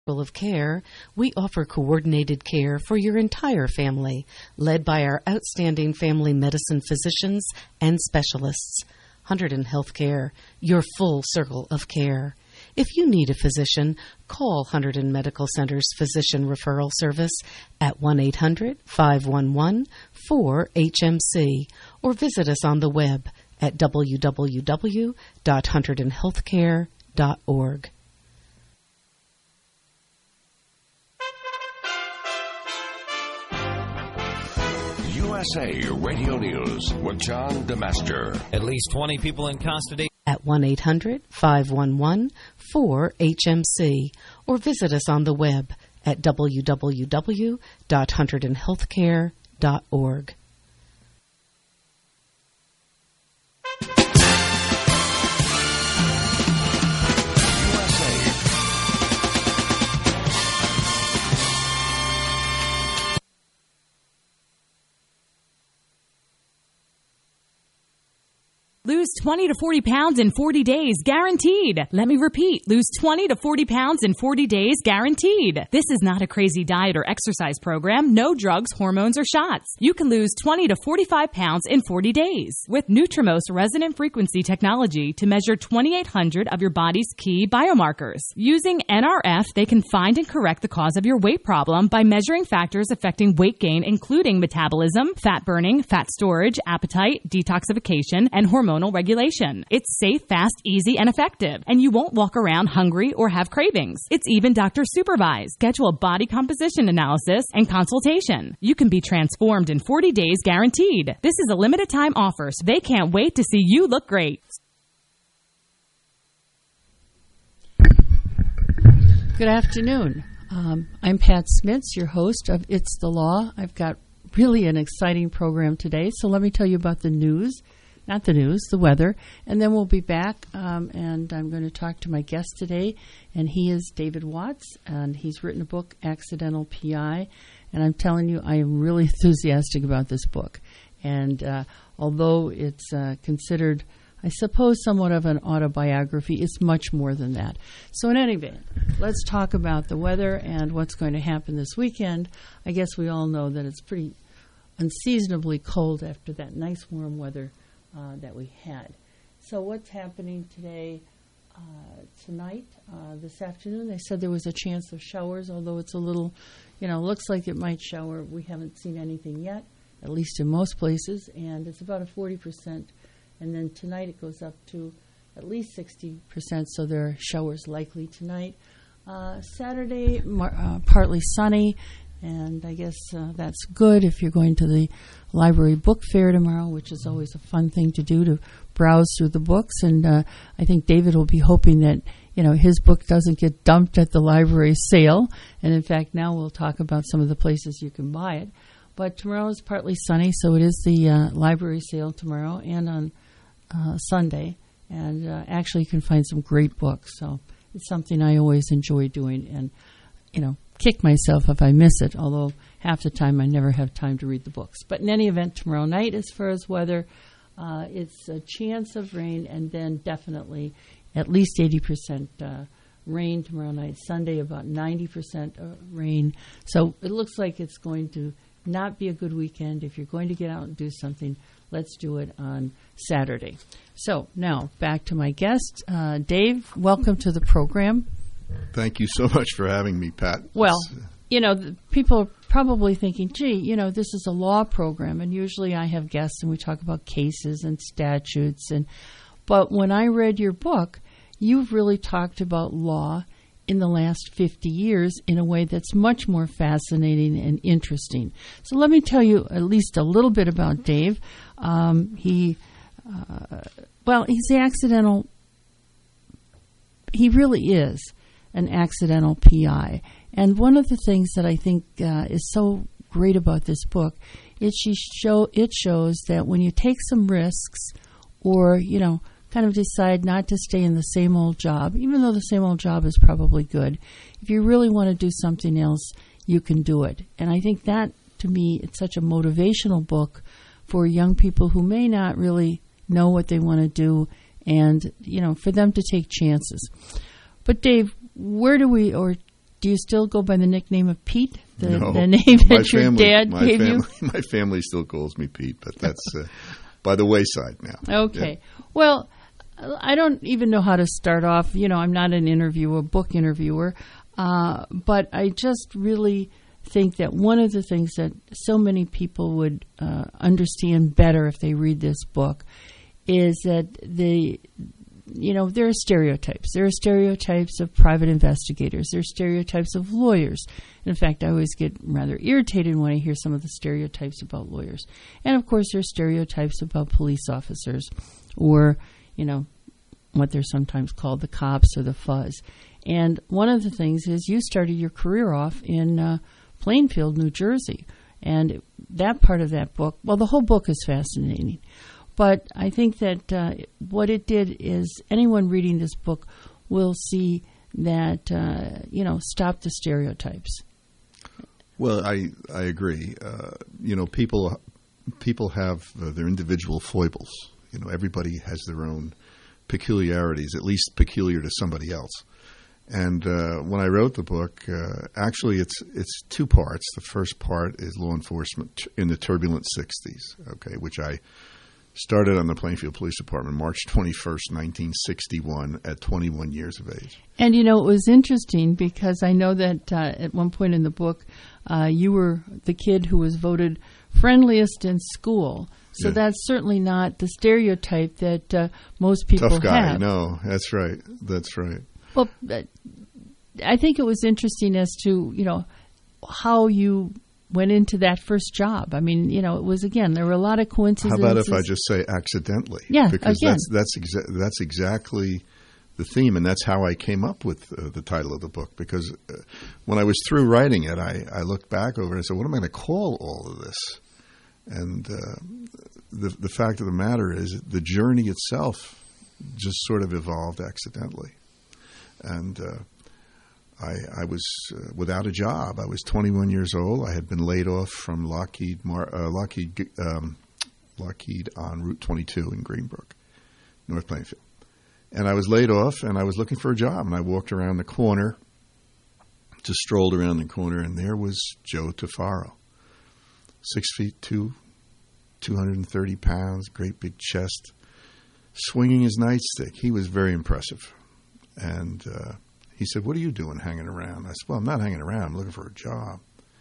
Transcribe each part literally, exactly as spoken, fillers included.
of care, we offer coordinated care for your entire family, led by our outstanding family medicine physicians and specialists. Hunterdon Healthcare, your full circle of care. If you need a physician, call Hunterdon Medical Center's Physician Referral Service at one eight hundred, five one one, four H M C or visit us on the web at w w w dot hunterdon healthcare dot org. U S A Radio News with John DeMaster. At least twenty people in custody at one eight hundred, five one one, four H M C or visit us on the web at w w w dot hunterdon healthcare dot org. Lose twenty to forty pounds in forty days, guaranteed. Let me repeat, lose twenty to forty pounds in forty days, guaranteed. This is not a crazy diet or exercise program, no drugs, hormones, or shots. You can lose twenty to forty-five pounds in forty days with Nutrimos resonant frequency technology to measure twenty-eight hundred of your body's key biomarkers. Using N R F, they can find and correct the cause of your weight problem by measuring factors affecting weight gain, including metabolism, fat burning, fat storage, appetite, detoxification, and hormonal regulation. It's safe, fast, easy, and effective, and you won't walk around hungry or have cravings. It's even doctor supervised. Schedule a body composition analysis and consultation. You can be transformed in forty days, guaranteed. This is a limited time offer, so they can't wait to see you look great. Good afternoon. Um, I'm Pat Smits, your host of It's the Law. I've got really an exciting program today, so let me tell you about the news. Not the news, the weather. And then we'll be back, um, and I'm going to talk to my guest today, and he is David Watts, and he's written a book, Accidental P I, and I'm telling you, I am really enthusiastic about this book. And uh, although it's uh, considered, I suppose, somewhat of an autobiography, it's much more than that. So in any event, let's talk about the weather and what's going to happen this weekend. I guess we all know that it's pretty unseasonably cold after that nice warm weather Uh, that we had. So what's happening today, uh, tonight, uh, this afternoon? They said there was a chance of showers, although it's a little, you know, looks like it might shower. We haven't seen anything yet, at least in most places, and it's about a forty percent. And then tonight it goes up to at least sixty percent, so there are showers likely tonight. Uh, Saturday, mar- uh, partly sunny. And I guess uh, that's good if you're going to the library book fair tomorrow, which is always a fun thing to do, to browse through the books. And uh, I think David will be hoping that, you know, his book doesn't get dumped at the library sale. And in fact, now we'll talk about some of the places you can buy it. But tomorrow is partly sunny, so it is the uh, library sale tomorrow and on uh, Sunday. And uh, actually you can find some great books. So it's something I always enjoy doing. And, you know, kick myself if I miss it, although half the time I never have time to read the books. But in any event, tomorrow night, as far as weather, uh, it's a chance of rain, and then definitely at least eighty percent uh, rain tomorrow night. Sunday, about ninety percent uh, rain. So it looks like it's going to not be a good weekend. If you're going to get out and do something, let's do it on Saturday. So now back to my guest. Uh, Dave, welcome to the program. Thank you so much for having me, Pat. Well, you know, the people are probably thinking, gee, you know, this is a law program, and usually I have guests and we talk about cases and statutes. And but when I read your book, you've really talked about law in the last fifty years in a way that's much more fascinating and interesting. So let me tell you at least a little bit about Dave. Um, he, uh, well, he's the accidental, he really is an accidental P I. And one of the things that I think uh, is so great about this book is she show it shows that when you take some risks, or, you know, kind of decide not to stay in the same old job, even though the same old job is probably good, if you really want to do something else, you can do it. And I think that, to me, it's such a motivational book for young people who may not really know what they want to do, and, you know, for them to take chances. But Dave, where do we, or do you still go by the nickname of Pete? The, no, the name my that your family, dad my gave family, you? My family still calls me Pete, but that's uh, by the wayside now. Okay. Yeah. Well, I don't even know how to start off. You know, I'm not an interviewer, book interviewer, uh, but I just really think that one of the things that so many people would uh, understand better if they read this book is that the, you know, there are stereotypes. There are stereotypes of private investigators. There are stereotypes of lawyers. In fact, I always get rather irritated when I hear some of the stereotypes about lawyers. And, of course, there are stereotypes about police officers or, you know, what they're sometimes called the cops or the fuzz. And one of the things is you started your career off in uh, Plainfield, New Jersey. And that part of that book, well, the whole book is fascinating. But I think that uh, what it did is anyone reading this book will see that, uh, you know, stop the stereotypes. Well, I I agree. Uh, you know, people people have uh, their individual foibles. You know, everybody has their own peculiarities, at least peculiar to somebody else. And uh, when I wrote the book, uh, actually it's it's two parts. The first part is law enforcement in the turbulent sixties, okay, which I started on the Plainfield Police Department March twenty-first, nineteen sixty-one, at twenty-one years of age. And, you know, it was interesting because I know that uh, at one point in the book, uh, you were the kid who was voted friendliest in school. So Yeah. that's certainly not the stereotype that uh, most people Tough guy, have. no, that's right, that's right. Well, uh, I think it was interesting as to, you know, how you went into that first job. I mean, you know, it was, again, there were a lot of How coincidences. about if I just say accidentally? Yeah, because again. that's that's exa- that's exactly the theme, and that's how I came up with uh, the title of the book. Because uh, when I was through writing it, I, I looked back over it and said, "What am I going to call all of this?" And uh, the the fact of the matter is, the journey itself just sort of evolved accidentally, and. Uh, I, I was uh, without a job. I was twenty-one years old. I had been laid off from Lockheed, Mar- uh, Lockheed, um, Lockheed on Route twenty-two in Greenbrook, North Plainfield. And I was laid off, and I was looking for a job. And I walked around the corner, just strolled around the corner, and there was Joe Tafaro, six feet two, two hundred thirty pounds, great big chest, swinging his nightstick. He was very impressive, and. Uh, He said, "What are you doing hanging around?" I said, "Well, I'm not hanging around. I'm looking for a job."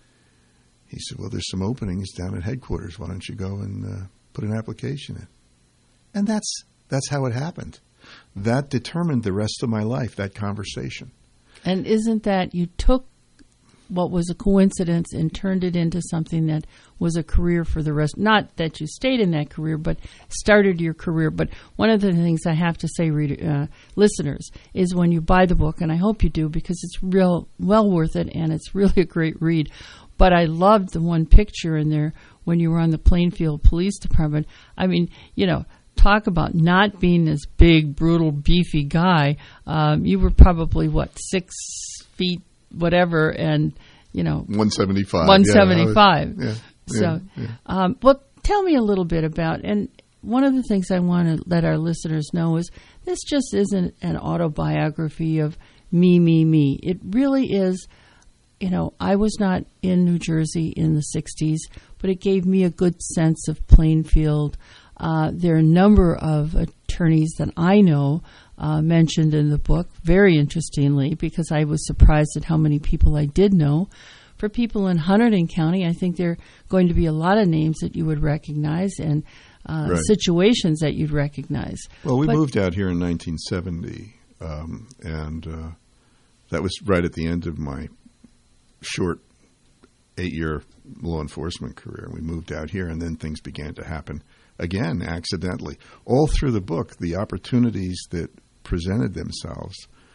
He said, "Well, there's some openings down at headquarters. Why don't you go and uh, put an application in?" And that's that's how it happened. That determined the rest of my life, that conversation. And isn't that you took what was a coincidence and turned it into something that was a career for the rest? Not that you stayed in that career, but started your career. But one of the things I have to say, reader, uh, listeners, is when you buy the book, and I hope you do because it's real well worth it and it's really a great read. But I loved the one picture in there when you were on the Plainfield Police Department. I mean, you know, talk about not being this big, brutal, beefy guy. Um, you were probably, what, six feet whatever, and, you know, one seventy-five. one seventy-five. Yeah, yeah, so, yeah, yeah. Um, well, tell me a little bit about, and one of the things I want to let our listeners know is this just isn't an autobiography of me, me, me. It really is, you know, I was not in New Jersey in the sixties, but it gave me a good sense of Plainfield. Uh, there are a number of attorneys that I know Uh, mentioned in the book, very interestingly, because I was surprised at how many people I did know. For people in Hunterdon County, I think there are going to be a lot of names that you would recognize and uh, Right. situations that you'd recognize. Well, we But- moved out here in nineteen seventy, um, and uh, that was right at the end of my short eight-year law enforcement career. We moved out here, and then things began to happen again, accidentally. All through the book, the opportunities that presented themselves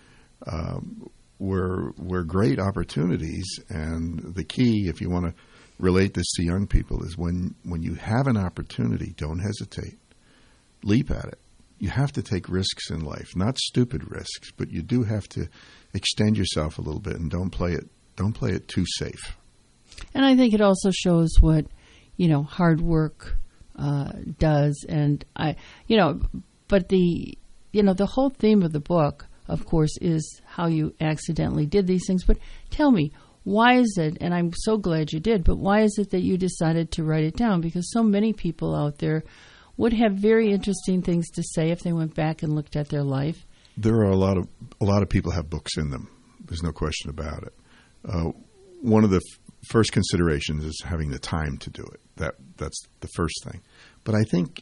um, were were great opportunities, and the key, if you want to relate this to young people, is when, when you have an opportunity, don't hesitate. Leap at it. You have to take risks in life, not stupid risks, but you do have to extend yourself a little bit and don't play it don't play it too safe. And I think it also shows what, you know, hard work uh, does. And I, you know, but the, you know, the whole theme of the book of course, is how you accidentally did these things. But tell me, why is it, and I'm so glad you did, but why is it that you decided to write it down? Because so many people out there would have very interesting things to say if they went back and looked at their life. There are a lot of a lot of people have books in them. There's no question about it. Uh, one of the f- first considerations is having the time to do it. That that's the first thing. But I think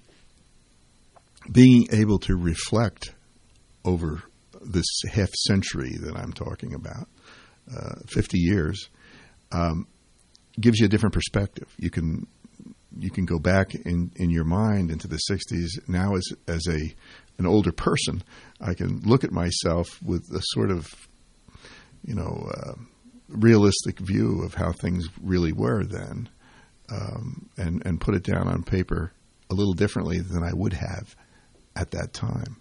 being able to reflect over this half century that I'm talking about, uh, fifty years, um, gives you a different perspective. You can you can go back in, in your mind into the sixties. Now as as a an older person, I can look at myself with a sort of, you know, uh, realistic view of how things really were then, um, and, and put it down on paper a little differently than I would have at that time.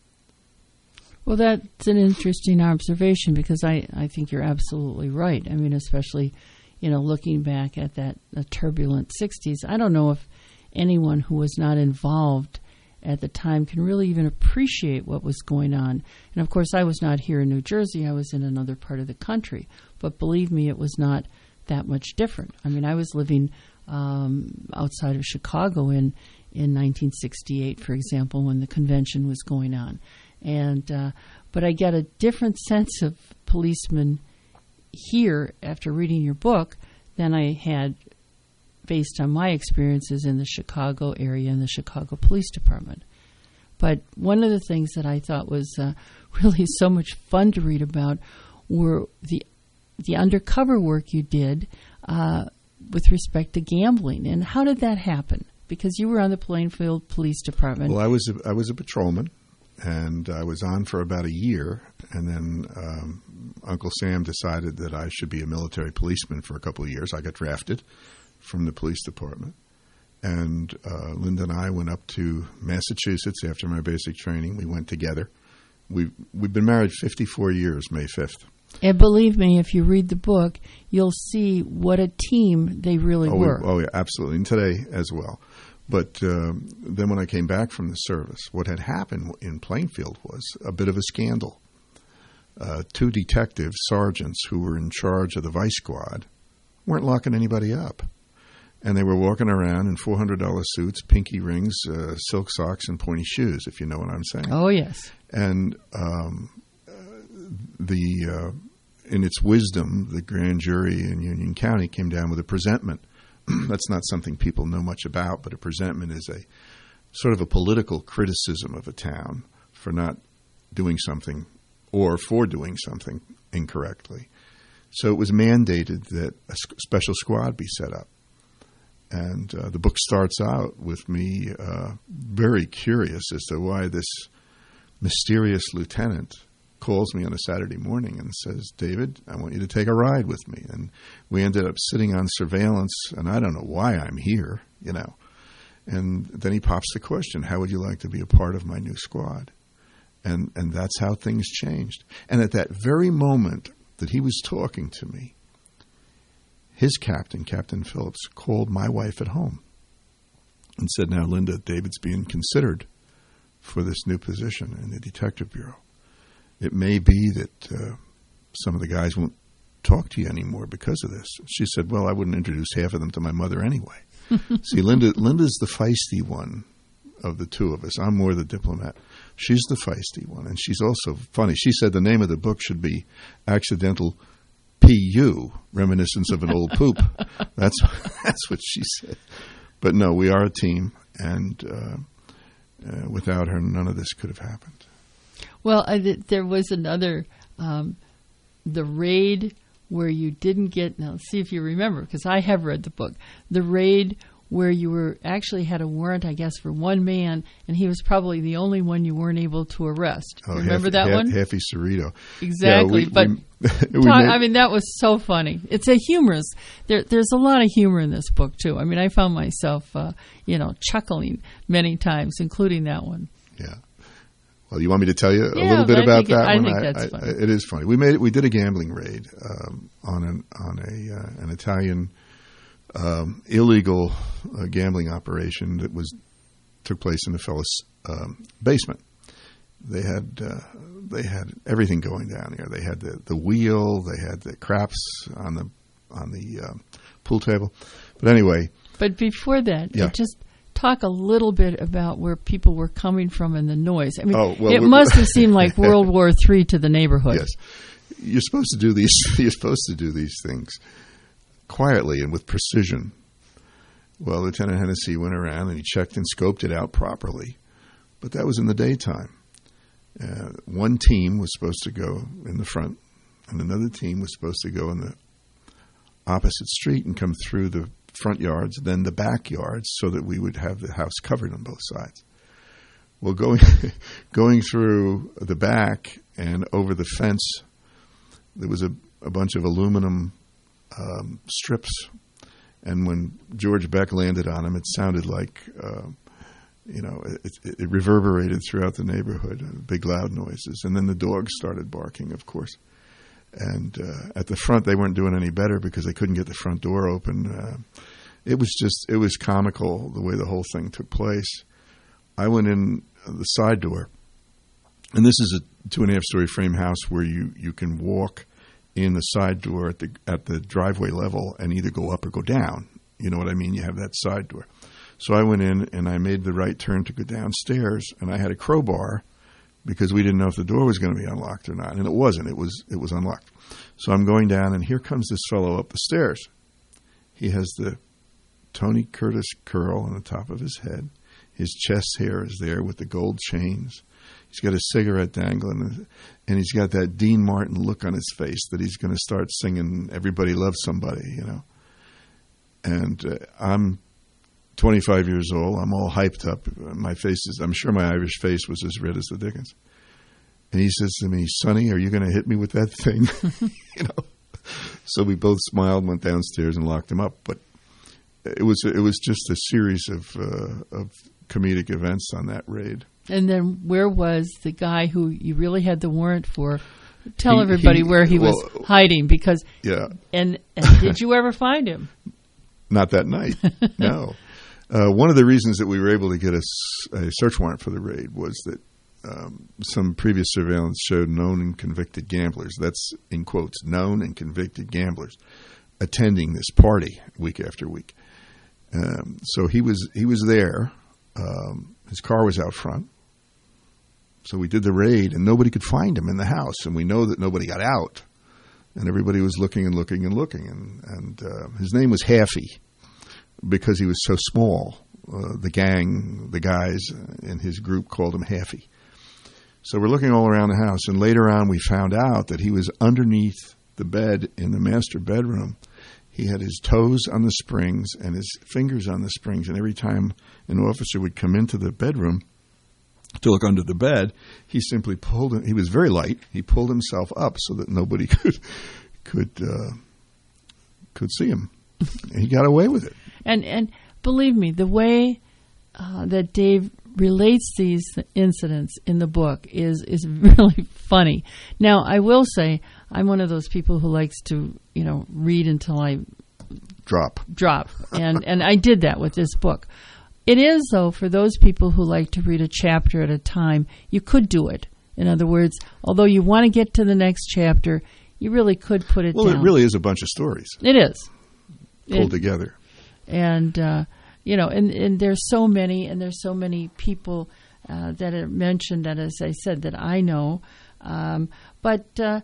Well, that's an interesting observation, because I, I think you're absolutely right. I mean, especially, you know, looking back at that uh, turbulent sixties, I don't know if anyone who was not involved at the time can really even appreciate what was going on. And of course, I was not here in New Jersey. I was in another part of the country. But believe me, it was not that much different. I mean, I was living um, outside of Chicago in, in nineteen sixty-eight, for example, when the convention was going on. And uh, but I get a different sense of policemen here after reading your book than I had based on my experiences in the Chicago area and the Chicago Police Department. But one of the things that I thought was uh, really so much fun to read about were the the undercover work you did uh, with respect to gambling. And how did that happen? Because you were on the Plainfield Police Department. Well, I was a, I was a patrolman, and I was on for about a year, and then um, Uncle Sam decided that I should be a military policeman for a couple of years. I got drafted from the police department, and uh, Linda and I went up to Massachusetts after my basic training. We went together. We we've been married fifty-four years, May fifth. And believe me, if you read the book, you'll see what a team they really oh, were. We, oh, yeah, absolutely, and today as well. But um, then when I came back from the service, what had happened in Plainfield was a bit of a scandal. Uh, two detectives, sergeants, who were in charge of the vice squad, weren't locking anybody up. And they were walking around in four hundred dollars suits, pinky rings, uh, silk socks, and pointy shoes, if you know what I'm saying. Oh, yes. And um, the uh, in its wisdom, the grand jury in Union County came down with a presentment. That's not something people know much about, but a presentment is a sort of a political criticism of a town for not doing something or for doing something incorrectly. So it was mandated that a special squad be set up. And uh, the book starts out with me uh, very curious as to why this mysterious lieutenant calls me on a Saturday morning and says, "David, I want you to take a ride with me." And we ended up sitting on surveillance, and I don't know why I'm here, you know. And then he pops the question, how would you like to be a part of my new squad? And and that's how things changed. And at that very moment that he was talking to me, his captain, Captain Phillips, called my wife at home and said, "Now, Linda, David's being considered for this new position in the Detective Bureau. It may be that uh, some of the guys won't talk to you anymore because of this." She said, "Well, I wouldn't introduce half of them to my mother anyway." See, Linda, Linda's the feisty one of the two of us. I'm more the diplomat. She's the feisty one, and she's also funny. She said the name of the book should be Accidental P U, Reminiscence of an Old Poop. That's that's what she said. But no, we are a team, and uh, uh, without her, none of this could have happened. Well, I, th- there was another, um, the raid where you didn't get, now let's see if you remember, because I have read the book, the raid where you were actually had a warrant, I guess, for one man, and he was probably the only one you weren't able to arrest. Oh, remember half, that half, one? Happy Cerrito. Exactly, yeah, we, but we, we talk, made, I mean, that was so funny. It's a humorous, there, there's a lot of humor in this book, too. I mean, I found myself, uh, you know, chuckling many times, including that one. Yeah. Well, you want me to tell you a yeah, little bit I about think that it, I one? think I, that's I, funny. It is funny. We made it, we did a gambling raid um, on an on a uh, an Italian um, illegal uh, gambling operation that was took place in the fellow's um, basement, they had uh, they had everything going down here. They had the, the wheel, they had the craps on the on the uh, pool table. But anyway, but before that, yeah. just talk a little bit about where people were coming from and the noise. I mean, oh, well, it must have seemed like World War Three to the neighborhood. Yes, you're supposed to do these. You're supposed to do these things quietly and with precision. Well, Lieutenant Hennessy went around and he checked and scoped it out properly, but that was in the daytime. Uh, one team was supposed to go in the front, and another team was supposed to go in the opposite street and come through the front yards, then the back yards, so that we would have the house covered on both sides. Well, going going through the back and over the fence, there was a, a bunch of aluminum um, strips, and when George Beck landed on them, it sounded like, uh, you know, it, it reverberated throughout the neighborhood, uh, big loud noises. And then the dogs started barking, of course. And uh, at the front, they weren't doing any better because they couldn't get the front door open. Uh, it was just, it was comical the way the whole thing took place. I went in the side door, and this is a two and a half story frame house where you, you can walk in the side door at the at the driveway level and either go up or go down. You know what I mean? You have that side door. So I went in and I made the right turn to go downstairs, and I had a crowbar because we didn't know if the door was going to be unlocked or not, and it wasn't. It was it was unlocked. So I'm going down, and here comes this fellow up the stairs. He has the Tony Curtis curl on the top of his head. His chest hair is there with the gold chains. He's got a cigarette dangling, and he's got that Dean Martin look on his face that he's going to start singing "Everybody Loves Somebody," you know. And uh, I'm twenty-five years old. I'm all hyped up. My face is, I'm sure my Irish face was as red as the Dickens. And he says to me, "Sonny, are you going to hit me with that thing?" You know. So we both smiled, went downstairs, and locked him up. But it was it was just a series of uh, of comedic events on that raid. And then where was the guy who you really had the warrant for? Tell He- everybody he- where he well, was hiding, because Yeah. and, and did you ever find him? Not that night, no. Uh, one of the reasons that we were able to get a, s- a search warrant for the raid was that um, some previous surveillance showed known and convicted gamblers, that's in quotes, known and convicted gamblers, attending this party week after week. Um, so he was he was there. Um, his car was out front. So we did the raid, and nobody could find him in the house, and we know that nobody got out. And everybody was looking and looking and looking, and, and uh, his name was Haffy because he was so small. Uh, the gang, the guys in his group called him Haffy. So we're looking all around the house, and later on we found out that he was underneath the bed in the master bedroom. He had his toes on the springs and his fingers on the springs, and every time an officer would come into the bedroom to look under the bed, he simply pulled him. He was very light. He pulled himself up so that nobody could could uh, could see him. And he got away with it. And and believe me, the way uh, that Dave relates these incidents in the book is is really funny. Now, I will say I'm one of those people who likes to, you know, read until I Drop. drop, and and I did that with this book. It is, though, for those people who like to read a chapter at a time, you could do it. In other words, although you want to get to the next chapter, you really could put it Well, down. it really is a bunch of stories It is. pulled It- together. And, uh, you know, and, and there's so many, and there's so many people uh, that are mentioned, that, as I said, that I know. Um, but uh,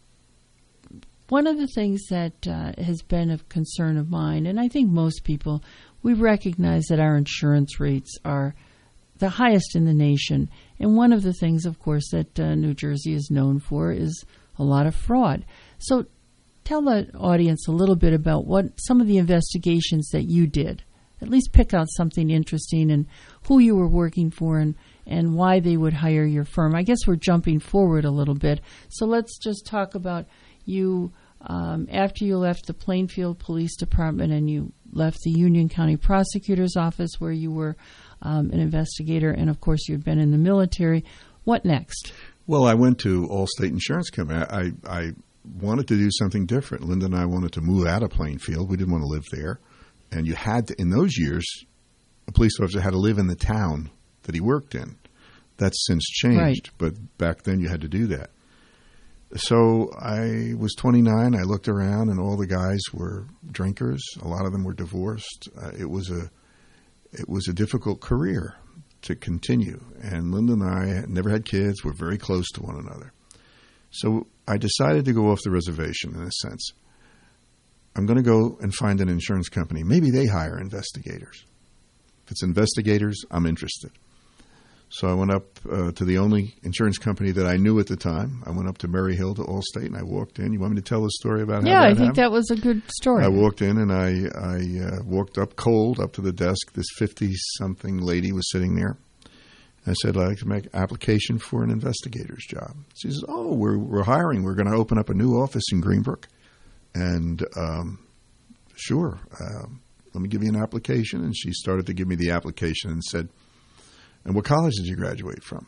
one of the things that uh, has been of concern of mine, and I think most people, we recognize that our insurance rates are the highest in the nation. And one of the things, of course, that uh, New Jersey is known for is a lot of fraud. So tell the audience a little bit about what some of the investigations that you did. At least pick out something interesting and who you were working for and, and why they would hire your firm. I guess we're jumping forward a little bit. So let's just talk about you um, after you left the Plainfield Police Department and you left the Union County Prosecutor's Office where you were um, an investigator, and of course you'd been in the military. What next? Well, I went to Allstate Insurance Company. I, I wanted to do something different. Linda and I wanted to move out of Plainfield. We didn't want to live there. And you had to, in those years, a police officer had to live in the town that he worked in. That's since changed, Right. but back then you had to do that. So I was twenty-nine. I looked around, and all the guys were drinkers. A lot of them were divorced. Uh, it was a it was a difficult career to continue. And Linda and I had never had kids. We're very close to one another. So I decided to go off the reservation in a sense. I'm going to go and find an insurance company. Maybe they hire investigators. If it's investigators, I'm interested. So I went up uh, to the only insurance company that I knew at the time. I went up to Murray Hill to Allstate, and I walked in. You want me to tell the story about Yeah, how that I think happened? that was a good story. I walked in, and I, I uh, walked up cold up to the desk. This fifty-something lady was sitting there. I said, I'd like to make application for an investigator's job. She says, oh, we're, we're hiring. We're going to open up a new office in Greenbrook. And um, sure, uh, let me give you an application. And she started to give me the application and said, and what college did you graduate from?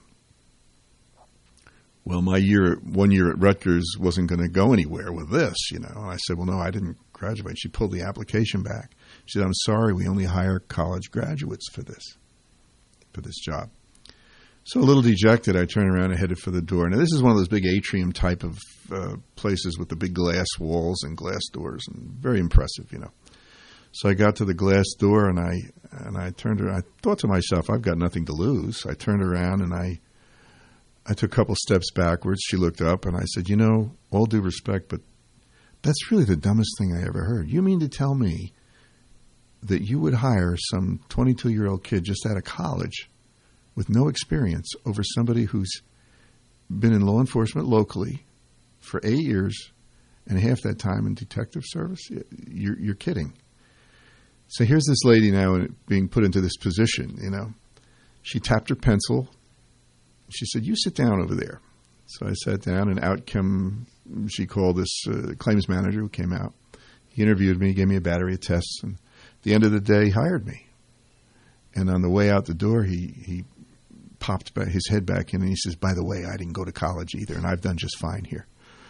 Well, my year, one year at Rutgers wasn't going to go anywhere with this, you know. And I said, well, no, I didn't graduate. She pulled the application back. She said, I'm sorry, we only hire college graduates for this, for this job. So a little dejected, I turned around and headed for the door. Now, this is one of those big atrium type of uh, places with the big glass walls and glass doors, and very impressive, you know. So I got to the glass door, and I and I turned around. I thought to myself, I've got nothing to lose. I turned around, and I I took a couple steps backwards. She looked up, and I said, you know, all due respect, but that's really the dumbest thing I ever heard. You mean to tell me that you would hire some twenty-two-year-old kid just out of college with no experience over somebody who's been in law enforcement locally for eight years and half that time in detective service? You're, you're kidding. So here's this lady now being put into this position, you know. She tapped her pencil. She said, you sit down over there. So I sat down, and out came, she called this uh, claims manager who came out. He interviewed me, gave me a battery of tests, and at the end of the day, hired me. And on the way out the door, he, he popped back, his head back in, and he says, by the way, I didn't go to college either, and I've done just fine here.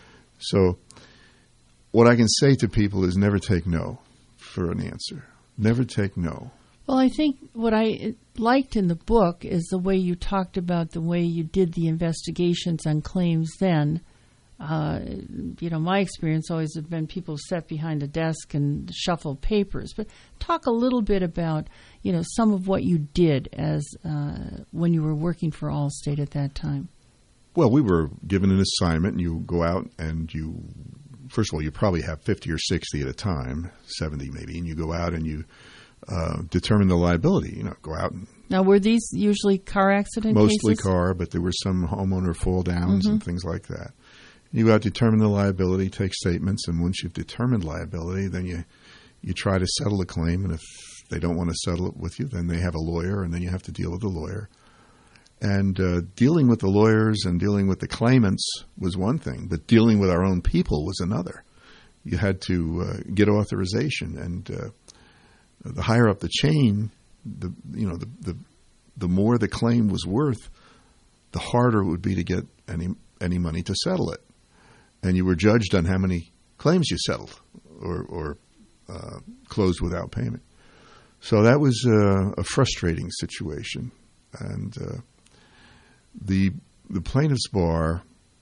So what I can say to people is never take no for an answer. Never take no. Well, I think what I liked in the book is the way you talked about the way you did the investigations on claims then. Uh, you know, my experience always has been people sat behind a desk and shuffle papers. But talk a little bit about, you know, some of what you did as uh, when you were working for Allstate at that time. Well, we were given an assignment, and you go out and you, first of all, you probably have fifty or sixty at a time, seventy maybe, and you go out and you uh, determine the liability. You know, go out and now, were these usually car accident mostly cases? car, but there were some homeowner fall downs Mm-hmm. and things like that. You go out, determine the liability, take statements, and once you've determined liability, then you you try to settle the claim. And if they don't want to settle it with you, then they have a lawyer, and then you have to deal with the lawyer. And uh, dealing with the lawyers and dealing with the claimants was one thing, but dealing with our own people was another. You had to uh, get authorization, and uh, the higher up the chain, the you know the, the the more the claim was worth, the harder it would be to get any any money to settle it. And you were judged on how many claims you settled or, or uh, closed without payment. So that was uh, a frustrating situation. And uh, the the plaintiff's bar,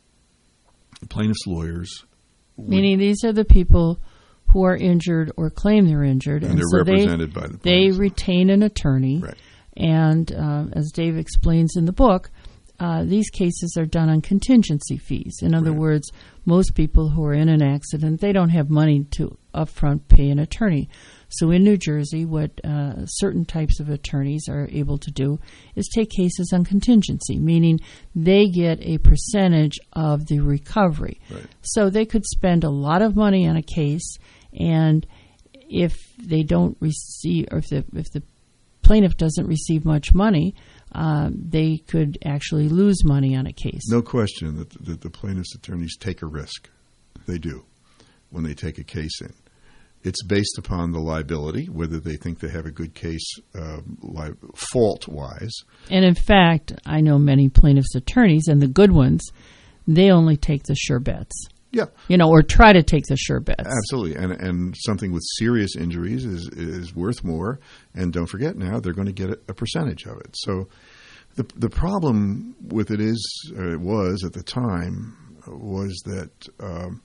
the plaintiff's lawyers, would, meaning these are the people who are injured or claim they're injured, and, and they're so represented they, by the they plaintiffs. retain an attorney. Right. And uh, as Dave explains in the book, uh, these cases are done on contingency fees. In other Right. words, most people who are in an accident, they don't have money to upfront pay an attorney. So in New Jersey, what uh, certain types of attorneys are able to do is take cases on contingency, meaning they get a percentage of the recovery. Right. So they could spend a lot of money on a case, and if they don't receive, or if the if the plaintiff doesn't receive much money, uh, they could actually lose money on a case. No question that, that the plaintiff's attorneys take a risk. They do when they take a case in. It's based upon the liability, whether they think they have a good case uh, li- fault-wise. And in fact, I know many plaintiff's attorneys, and the good ones, they only take the sure bets. Yeah. You know, or try to take the sure bets. Absolutely. And and something with serious injuries is, is worth more. And don't forget now, they're going to get a, a percentage of it. So The the problem with it is, or it was at the time, was that um,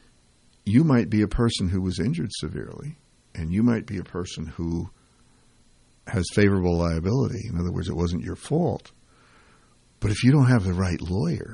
you might be a person who was injured severely, and you might be a person who has favorable liability. In other words, it wasn't your fault. But if you don't have the right lawyer,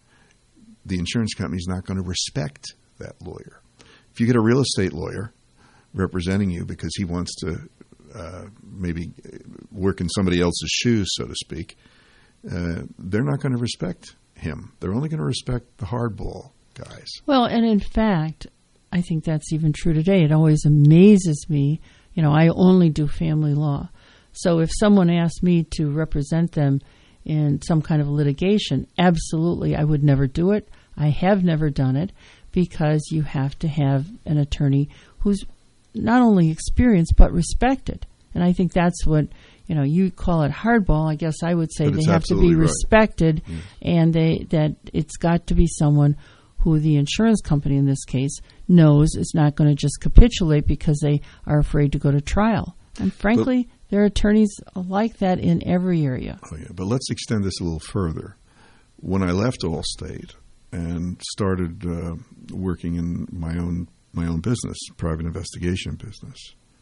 the insurance company is not going to respect that lawyer. If you get a real estate lawyer representing you because he wants to uh, maybe work in somebody else's shoes, so to speak, uh, they're not going to respect him. They're only going to respect the hardball guys. Well, and in fact, I think that's even true today. It always amazes me. You know, I only do family law. So if someone asked me to represent them in some kind of litigation, absolutely, I would never do it. I have never done it because you have to have an attorney who's not only experienced but respected. And I think that's what, you know, you call it hardball. I guess I would say But they it's have to be absolutely right. respected, Yes. and they that it's got to be someone who the insurance company in this case knows is not going to just capitulate because they are afraid to go to trial. And frankly, but, there are attorneys like that in every area. Oh yeah, but let's extend this a little further. When I left Allstate and started uh, working in my own my own business, private investigation business,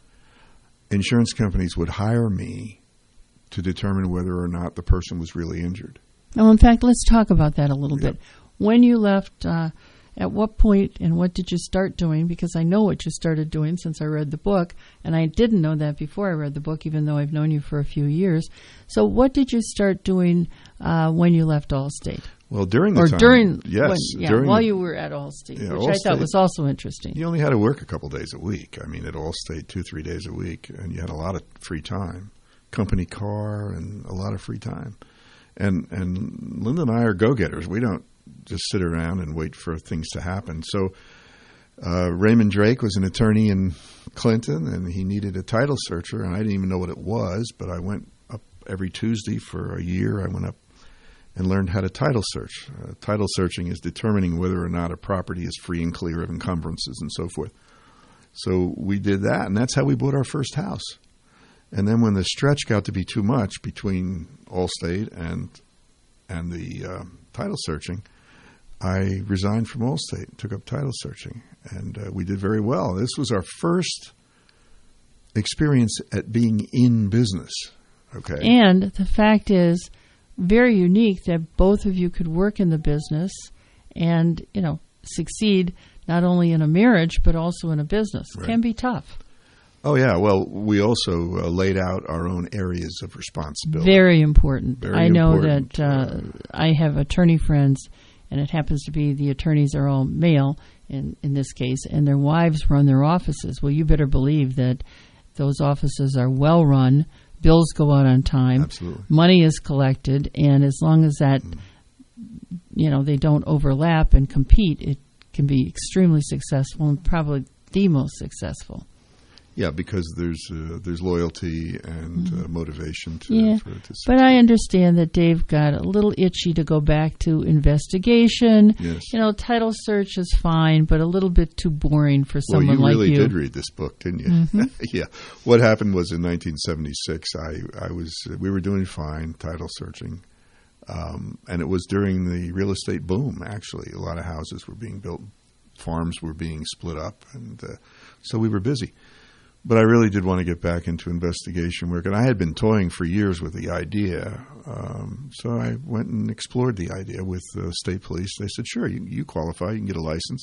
insurance companies would hire me to determine whether or not the person was really injured. Now, in fact, let's talk about that a little Yep. bit. When you left, uh, at what point and what did you start doing? Because I know what you started doing since I read the book, and I didn't know that before I read the book, even though I've known you for a few years. So what did you start doing uh, when you left Allstate? Well, during the or time, during, yes, when, yeah, during while the, you were at Allstate, Yeah, which I thought Allstate- was also interesting. you only had to work a couple days a week. I mean, at Allstate, two, three days a week, and you had a lot of free time, company car, and a lot of free time. And and Linda and I are go-getters. We don't just sit around and wait for things to happen. So uh, Raymond Drake was an attorney in Clinton, and he needed a title searcher, and I didn't even know what it was, but I went up every Tuesday for a year. I went up and learned how to title search. Uh, title searching is determining whether or not a property is free and clear of encumbrances and so forth. So we did that, and that's how we bought our first house. And then when the stretch got to be too much between Allstate and and the um, title searching, I resigned from Allstate and took up title searching, and uh, we did very well. This was our first experience at being in business. Okay, And the fact is, very unique that both of you could work in the business and, you know, succeed not only in a marriage but also in a business. Right. Can be tough. Oh, yeah. Well, we also uh, laid out our own areas of responsibility. Very important. Very I know important. that uh, I have attorney friends, and it happens to be the attorneys are all male in, in this case, and their wives run their offices. Well, you better believe that those offices are well run, bills go out on time, Absolutely. money is collected, and as long as that, mm. you know, they don't overlap and compete, it can be extremely successful and probably the most successful. Yeah, because there's uh, there's loyalty and uh, motivation to, Yeah, for it to but I understand that Dave got a little itchy to go back to investigation. Yes. You know, title search is fine, but a little bit too boring for Well, someone you like really you. did read this book, didn't you? Mm-hmm. Yeah. What happened was in nineteen seventy-six, I, I was we were doing fine title searching, um, and it was during the real estate boom. Actually, a lot of houses were being built, farms were being split up, and uh, so we were busy. But I really did want to get back into investigation work, and I had been toying for years with the idea. Um, so I went and explored the idea with the state police. They said, sure, you, you qualify, you can get a license.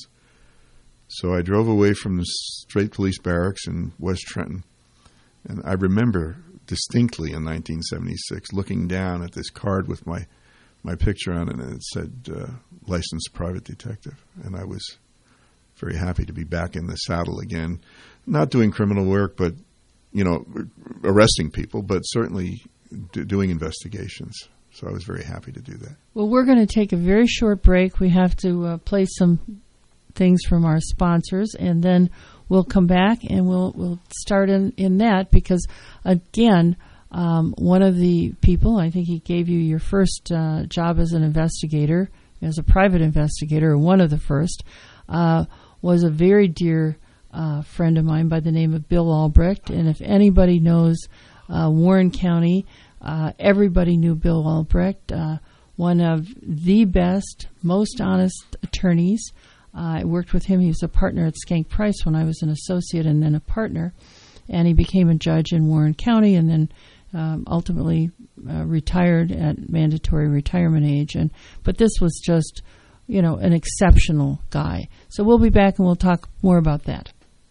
So I drove away from the state police barracks in West Trenton, and I remember distinctly in nineteen seventy-six looking down at this card with my, my picture on it, and it said, uh, licensed private detective, and I was very happy to be back in the saddle again. Not doing criminal work, but, you know, arresting people, but certainly do, doing investigations. So I was very happy to do that. Well, we're going to take a very short break. We have to uh, play some things from our sponsors, and then we'll come back and we'll we'll start in, in that because, again, um, one of the people, I think he gave you your first uh, job as an investigator, as a private investigator, or one of the first, uh, was a very dear uh, friend of mine by the name of Bill Albrecht. And if anybody knows uh, Warren County, Uh, everybody knew Bill Albrecht, uh, one of the best, most honest attorneys. Uh, I worked with him. He was a partner at Skank Price when I was an associate and then a partner. And he became a judge in Warren County and then um, ultimately uh, retired at mandatory retirement age. And but this was just, you know, an exceptional guy. So we'll be back and we'll talk more about that.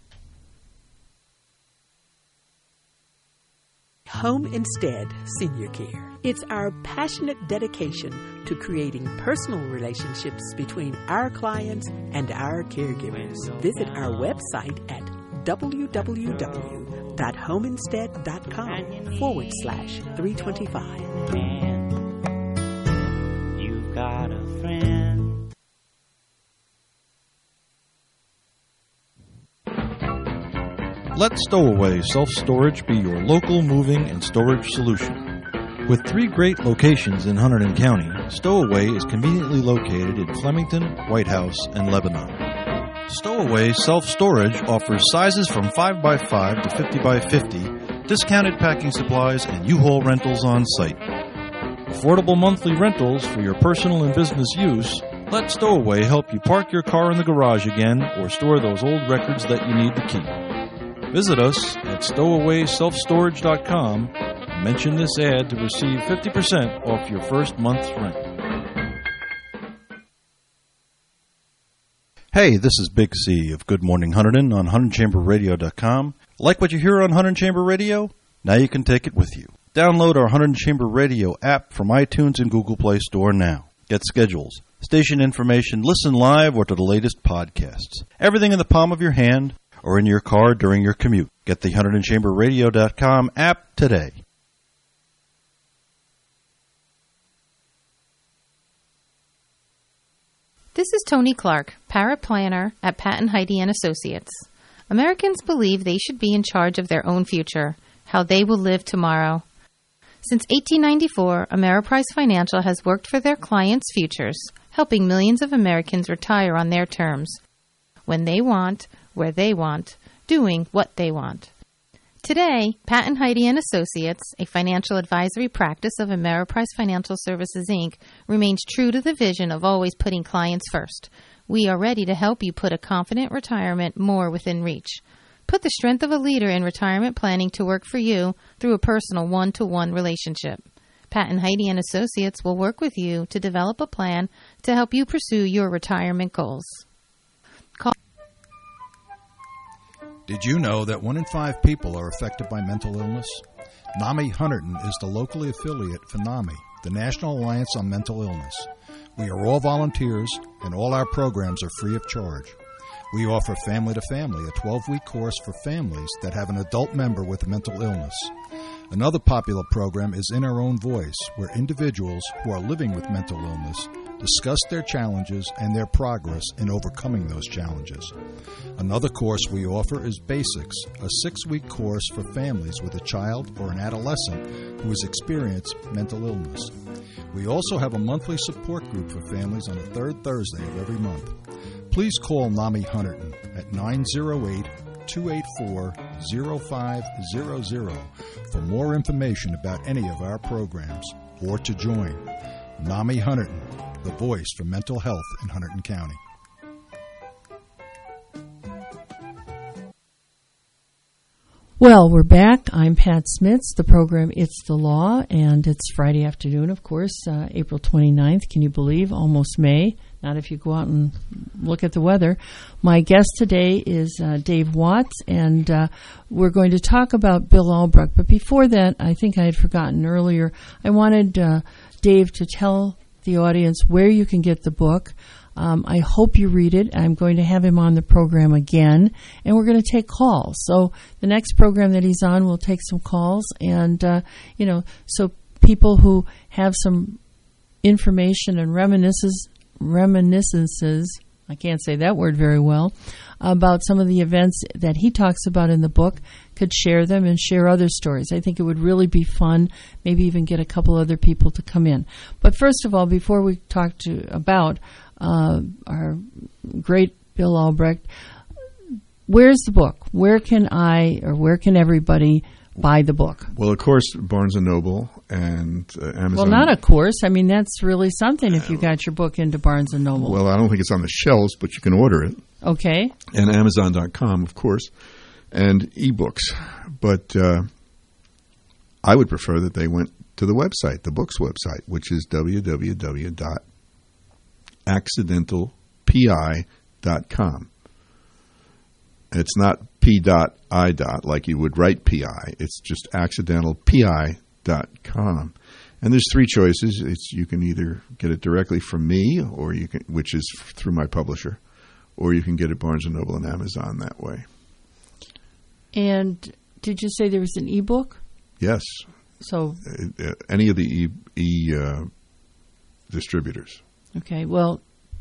Home Instead Senior Care. It's our passionate dedication to creating personal relationships between our clients and our caregivers. Visit our website at www.homeinstead.com forward slash 325. You've got a friend. Let Stowaway Self-Storage be your local moving and storage solution. With three great locations in Hunterdon County, Stowaway is conveniently located in Flemington, White House, and Lebanon. Stowaway Self-Storage offers sizes from five by five to fifty by fifty, discounted packing supplies, and U-Haul rentals on site. Affordable monthly rentals for your personal and business use. Let Stowaway help you park your car in the garage again or store those old records that you need to keep. Visit us at stowaway self storage dot com and mention this ad to receive fifty percent off your first month's rent. Hey, this is Big C of Good Morning Hunterdon on Hunterdon Chamber Radio dot com. Like what you hear on Hunterdon Chamber Radio? Now you can take it with you. Download our Hunterdon Chamber Radio app from iTunes and Google Play Store now. Get schedules, station information, listen live or to the latest podcasts. Everything in the palm of your hand or in your car during your commute. Get the Hunterdon Chamber Radio dot com app today. This is Tony Clark, paraplanner at Pat and Heidi and Associates. Americans believe they should be in charge of their own future, how they will live tomorrow. Since eighteen ninety-four, Ameriprise Financial has worked for their clients' futures, helping millions of Americans retire on their terms, when they want, where they want, doing what they want. Today, Pat and Heidi and Associates, a financial advisory practice of Ameriprise Financial Services, Incorporated, remains true to the vision of always putting clients first. We are ready to help you put a confident retirement more within reach. Put the strength of a leader in retirement planning to work for you through a personal one-to-one relationship. Pat and Heidi and Associates will work with you to develop a plan to help you pursue your retirement goals. Call Did you know that one in five people are affected by mental illness? NAMI Hunterdon is the locally affiliate for NAMI, the National Alliance on Mental Illness. We are all volunteers, and all our programs are free of charge. We offer Family to Family, a twelve-week course for families that have an adult member with a mental illness. Another popular program is In Our Own Voice, where individuals who are living with mental illness discuss their challenges and their progress in overcoming those challenges. Another course we offer is Basics, a six-week course for families with a child or an adolescent who has experienced mental illness. We also have a monthly support group for families on the third Thursday of every month. Please call NAMI Hunterdon at nine oh eight, two eight four, oh five hundred for more information about any of our programs or to join. NAMI Hunterdon, the voice for mental health in Hunterdon County. Well, we're back. I'm Pat Smits. The program It's the Law, and it's Friday afternoon, of course, uh, April twenty-ninth. Can you believe? Almost May. Not if you go out and look at the weather. My guest today is uh, Dave Watts, and uh, we're going to talk about Bill Albrecht. But before that, I think I had forgotten earlier, I wanted uh, Dave to tell the audience where you can get the book. Um, I hope you read it. I'm going to have him on the program again, and we're going to take calls. So the next program that he's on, we'll take some calls, and, uh, you know, so people who have some information and reminiscences, reminiscences, I can't say that word very well, about some of the events that he talks about in the book could share them and share other stories. I think it would really be fun, maybe even get a couple other people to come in. But first of all, before we talk to about uh, our great Bill Albrecht, where's the book? Where can I or where can everybody buy the book? Well, of course, Barnes and Noble and uh, Amazon. Well, not of course. I mean, that's really something if you got your book into Barnes and Noble. Well, I don't think it's on the shelves, but you can order it. Okay. And Amazon dot com, of course, and ebooks. But uh, I would prefer that they went to the website, the book's website, which is w w w dot accidental p i dot com. It's not P dot I dot like you would write P I. It's just accidental P I dot com. And there's three choices. It's you can either get it directly from me, or you can, which is through my publisher, or you can get it Barnes and Noble and Amazon that way. And did you say there was an ebook? Yes. So uh, any of the e, e uh, distributors. Okay. Well,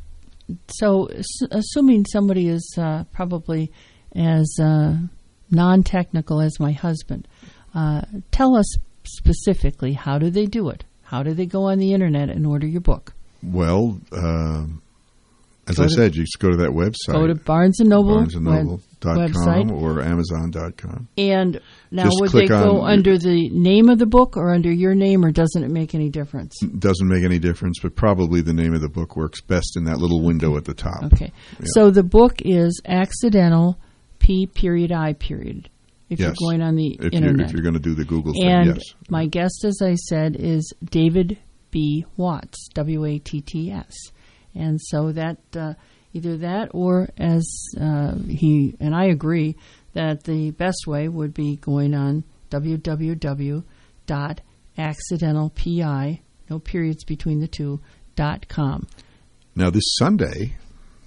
so s- assuming somebody is uh, probably as uh, non-technical as my husband, uh, tell us specifically, how do they do it? How do they go on the internet and order your book? Well, uh, as go I to, said, you just go to that website. Go to Barnes and Noble, Barnes and Noble dot com website. Or Amazon dot com. And now just would they go on, under the name of the book or under your name, or doesn't it make any difference? Doesn't make any difference, but probably the name of the book works best in that little window at the top. Okay. Yeah. So the book is Accidental P period I period. If yes. you're going on the if internet. You're, if you're going to do the Google thing, and yes. my guest, as I said, is David B. Watts, W A T T S. And so that, uh, either that or as uh, he, and I agree, that the best way would be going on w w w dot accidental p i, no periods between the two, dot com. Now this Sunday,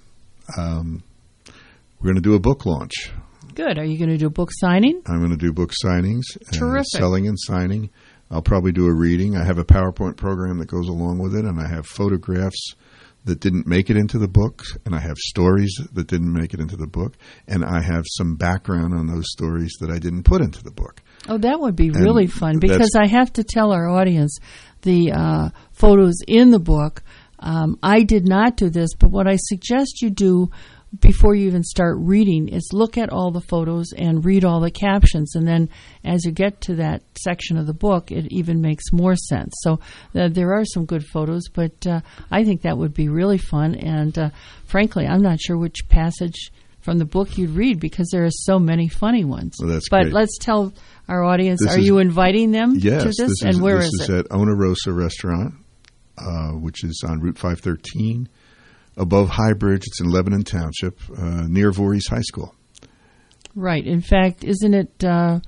um, we're going to do a book launch. Good. Are you going to do a book signing? I'm going to do book signings. Terrific. Uh, selling and signing. I'll probably do a reading. I have a PowerPoint program that goes along with it, and I have photographs that didn't make it into the book, and I have stories that didn't make it into the book, and I have some background on those stories that I didn't put into the book. Oh, that would be and really fun, because I have to tell our audience the uh, photos in the book. Um, I did not do this, but what I suggest you do before you even start reading is look at all the photos and read all the captions, and then as you get to that section of the book, it even makes more sense. So uh, there are some good photos, but uh, I think that would be really fun, and uh, frankly, I'm not sure which passage from the book you'd read, because there are so many funny ones. Well, that's but great. Let's tell our audience, this are is, you inviting them yes, to this? this and is, where this is, is it? at Onerosa Restaurant, uh, which is on Route five thirteen. Above High Bridge. It's in Lebanon Township, uh, near Voorhees High School. Right. In fact, isn't it uh,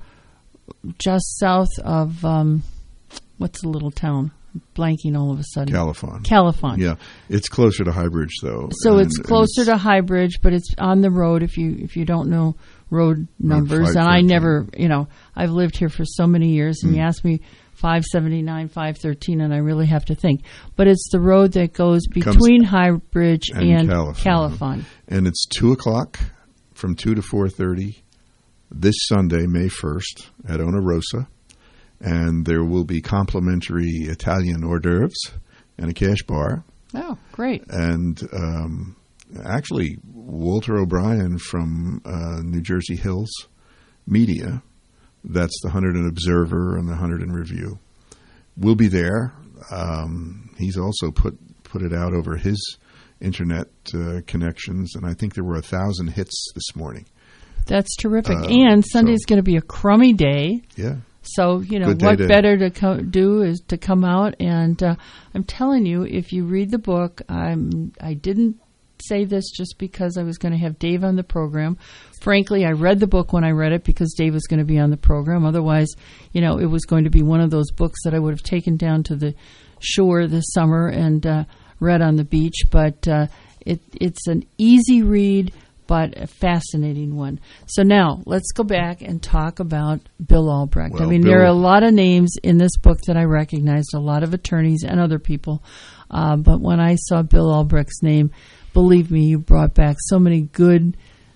just south of, um, what's the little town? Blanking all of a sudden. Califon. Califon. Yeah. It's closer to High Bridge, though. So and, it's closer it's, to High Bridge, but it's on the road if you if you don't know road numbers. And I never, you know, I've lived here for so many years, and mm. you ask me five seventy-nine, five thirteen, and I really have to think. But it's the road that goes between High Bridge and, and Califon. Califon. And it's two o'clock from two to four thirty this Sunday, May first, at Onerosa. And there will be complimentary Italian hors d'oeuvres and a cash bar. Oh, great. And um, actually, Walter O'Brien from uh, New Jersey Hills Media, that's the Hunterdon Observer and the Hunterdon Review, will be there. Um, he's also put put it out over his internet uh, connections, and I think there were a thousand hits this morning. That's terrific. Uh, and Sunday's so, going to be a crummy day. Yeah. So, you know, Good what to better to co- do is to come out. And uh, I'm telling you, if you read the book, I'm, I didn't say this just because I was going to have Dave on the program. Frankly, I read the book when I read it because Dave was going to be on the program. Otherwise, you know, it was going to be one of those books that I would have taken down to the shore this summer and uh, read on the beach. But uh, it, it's an easy read, but a fascinating one. So now let's go back and talk about Bill Albrecht. Well, I mean, Bill, there are a lot of names in this book that I recognized, a lot of attorneys and other people. Uh, but when I saw Bill Albrecht's name, believe me, you brought back so many good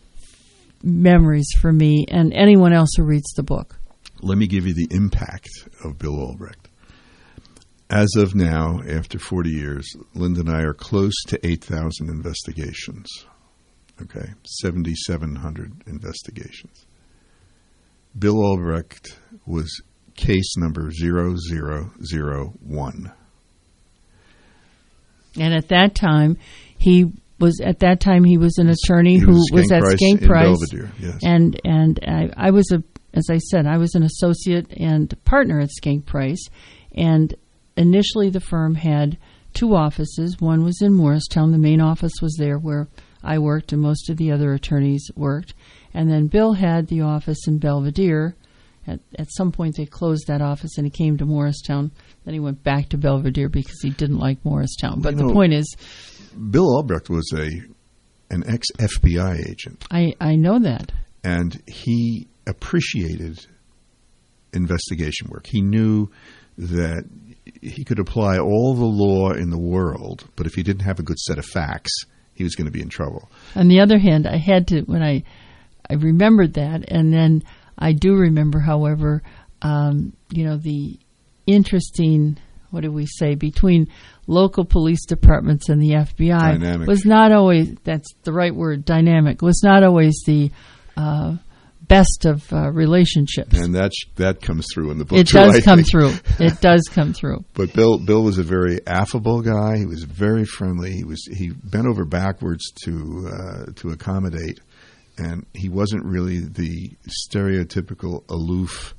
memories for me and anyone else who reads the book. Let me give you the impact of Bill Albrecht. As of now, after forty years, Linda and I are close to eight thousand investigations. Okay, seventy-seven hundred investigations. Bill Albrecht was case number zero zero zero one. And at that time, he was at that time he was an attorney He who was, was at Skank in Price, Belvedere, yes. and and I, I was a as I said I was an associate and partner at Skank Price, and initially the firm had two offices. One was in Morristown. The main office was there where I worked, and most of the other attorneys worked. And then Bill had the office in Belvedere. At, at some point, they closed that office, and he came to Morristown. Then he went back to Belvedere because he didn't like Morristown. But You the know, point is, Bill Albrecht was a an ex-F B I agent, I, I know that. and he appreciated investigation work. He knew that he could apply all the law in the world, but if he didn't have a good set of facts, he was going to be in trouble. On the other hand, I had to, when I, I remembered that, and then I do remember, however, um, you know, the interesting, what do we say, between local police departments and the F B I Dynamic. was not always, that's the right word, dynamic, was not always the uh, best of uh, relationships. And that sh- that comes through in the book. It too, does I come think. through. It does come through. But Bill Bill was a very affable guy. He was very friendly. He was he bent over backwards to uh, to accommodate, and he wasn't really the stereotypical aloof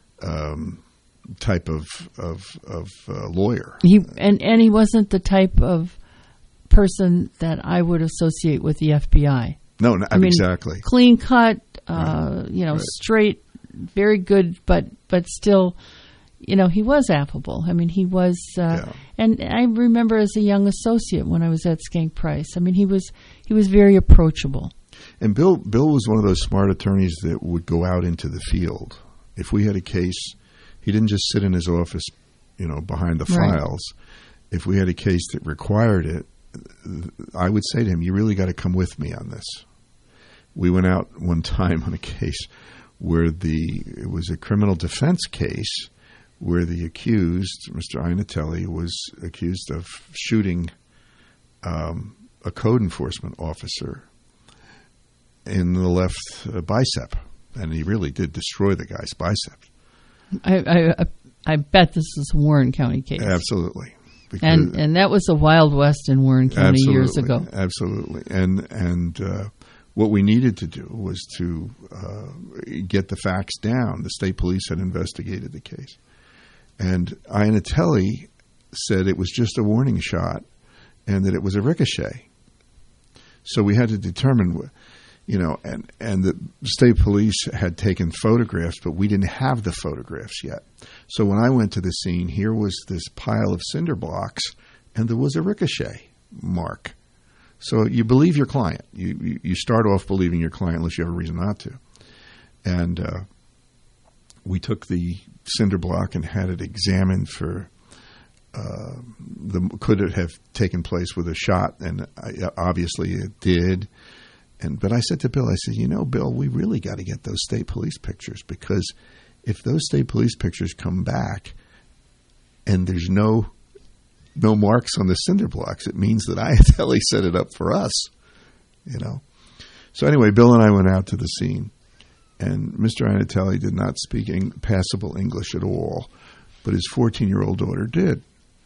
um, type of of, of uh, lawyer. He and, and he wasn't the type of person that I would associate with the F B I. No, no I mean, exactly. Clean cut, uh, Right. you know, Right. straight, very good, but but still, you know, he was affable. I mean, he was, uh, Yeah. and I remember as a young associate when I was at Skank Price. I mean, he was he was very approachable. And Bill Bill was one of those smart attorneys that would go out into the field. If we had a case, he didn't just sit in his office, you know, behind the Right. files. If we had a case that required it, I would say to him, "You really got to come with me on this." We went out one time on a case where the it was a criminal defense case where the accused, Mister Inatelli, was accused of shooting um, a code enforcement officer in the left uh, bicep, and he really did destroy the guy's bicep. I I, I bet this is a Warren County case. Absolutely. Because And and that was the Wild West in Warren County years ago. Absolutely. And and uh, what we needed to do was to uh, get the facts down. The state police had investigated the case. And Inatelli said it was just a warning shot and that it was a ricochet. So we had to determine, you know, and, and the state police had taken photographs, but we didn't have the photographs yet. So when I went to the scene, here was this pile of cinder blocks, and there was a ricochet mark. So you believe your client. You you, you start off believing your client unless you have a reason not to. And uh, we took the cinder block and had it examined for uh, the could it have taken place with a shot, and I, obviously it did. And but I said to Bill, I said, you know, Bill, we really got to get those state police pictures, because if those state police pictures come back and there's no no marks on the cinder blocks, it means that Inatelli set it up for us, you know. So anyway, Bill and I went out to the scene, and Mister Inatelli did not speak eng- passable English at all, but his fourteen-year-old daughter did.